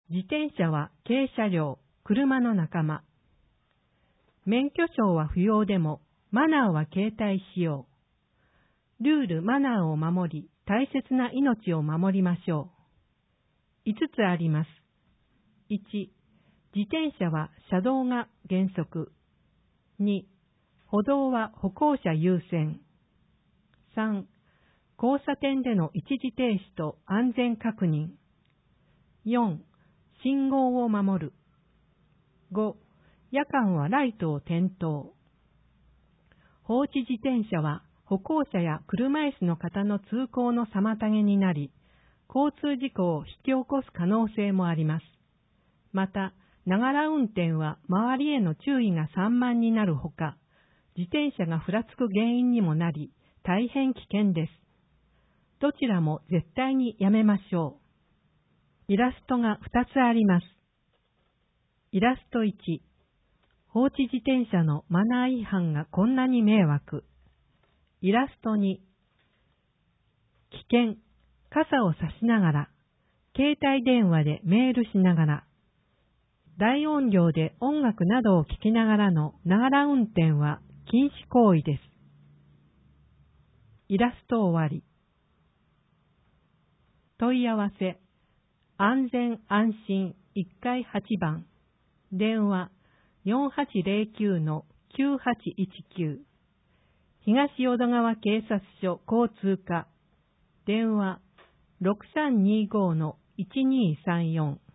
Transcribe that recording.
自転車は軽車両、車の仲間。免許証は不要でも、マナーは携帯しよう。ルール、マナーを守り、大切な命を守りましょう。5つあります。1、自転車は車道が原則。2、歩道は歩行者優先。3、交差点での一時停止と安全確認。4、信号を守る。5、夜間はライトを点灯。放置自転車は歩行者や車椅子の方の通行の妨げになり、交通事故を引き起こす可能性もあります。また、ながら運転は周りへの注意が散漫になるほか、自転車がふらつく原因にもなり、大変危険です。どちらも絶対にやめましょう。イラストが2つあります。イラスト1、放置自転車のマナー違反がこんなに迷惑。イラスト2、危険、傘を差しながら、携帯電話でメールしながら、大音量で音楽などを聴きながらのながら運転は禁止行為です。イラスト終わり。問い合わせ、安全安心1階8番、電話4809-9819、東淀川警察署交通課、電話6325-1234